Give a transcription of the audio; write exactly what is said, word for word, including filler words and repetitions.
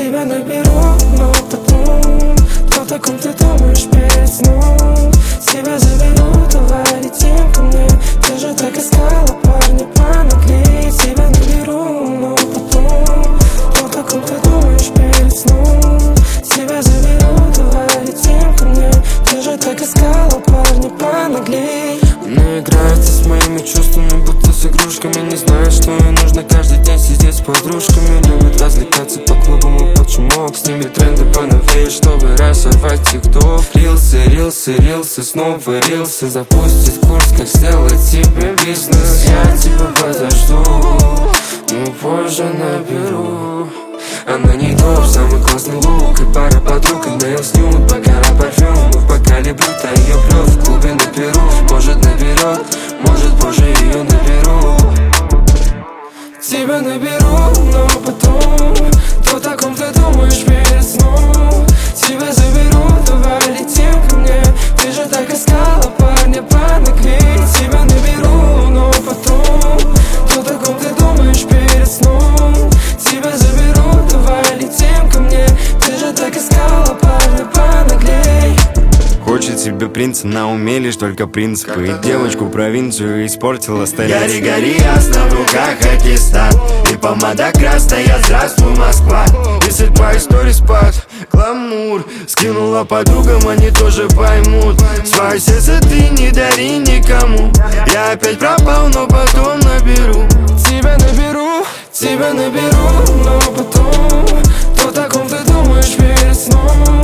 Тебя наберу, но потом кто таком ты думаешь перед сном? Тебя заберу, давай летим ко мне. Ты же так искала парня понаглей. Тебя наберу, но потом кто таком ты думаешь перед сном? Тебя заберу, давай летим ко мне. Ты же так искала парня понаглей. Но играется с моими чувствами, будто с игрушками. Не знает, что ей нужно каждый день сидеть с подружками. Любит развлекаться по клубам и под шумок. Снимет тренды поновее, чтобы разорвать тикток. Рилсы, рилсы, рилсы, снова рилсы. Запустит курс, как сделать себе бизнес. Я тебя подожду, но позже наберу. Она не дождь, самый классный лук и пара подруг. И nails nude, бокала парфюм. В бокале блюдо, ее пьет в клубе на Перу. Может наберет, может позже ее наберу. Тебя наберу, но потом кто таком ты думаешь перед сном? Тебя заберу, давай летим ко мне. Ты же так искала парня понаглей. Тебя наберу, но потом кто таком ты думаешь перед сном? Тебя заберу, давай летим ко мне. Ты же так искала парня понаглей. Хочет себе принца на уме, лишь только принципы. И девочку провинцию испортила столица. Гори, гори, ясно, в руках аттестат. И помада красная, здравствуй, Москва. Если твои истории спад, гламур скинула подругам, они тоже поймут. Свое сердце ты не дари никому. Я опять пропал, но потом наберу. Тебя наберу, тебя наберу, но потом кто таком ты думаешь перед сном?